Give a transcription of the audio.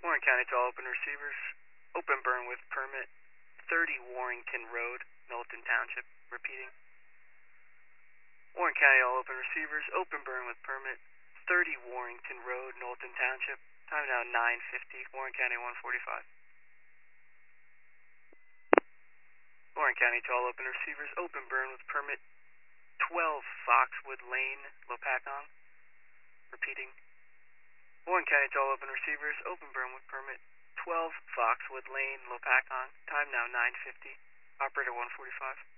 Warren County to all open receivers. Open burn with permit. 30 Warrington Road, Knowlton Township. Repeating. Warren County all open receivers. Open burn with permit. 30 Warrington Road, Knowlton Township. Time now 9:50. Warren County 145. Warren County to all open receivers. Open burn with permit. 12 Foxwood Lane, Lopakong. Repeating. Warren County to all open receivers. Open burn with permit. 12 Foxwood Lane, Lopakong. Time now 9:50. Operator 145.